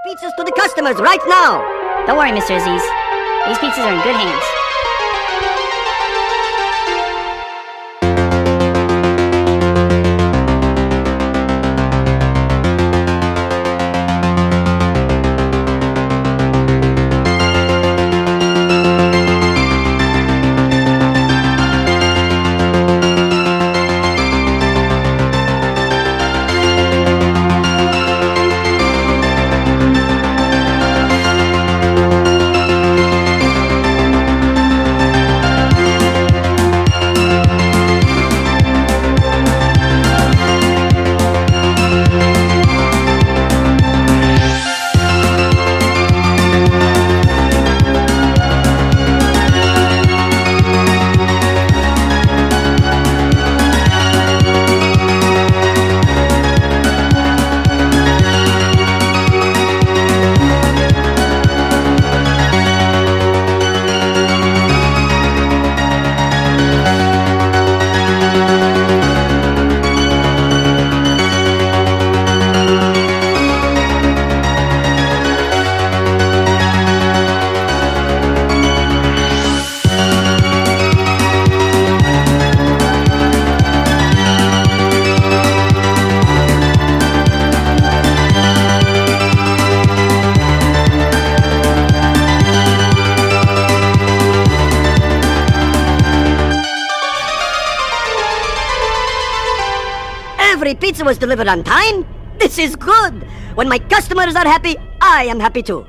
pizzas to the customers right now. Don't worry, Mr. Aziz. These pizzas are in good hands. Every pizza was delivered on time. This is good. When my customers are happy, I am happy too.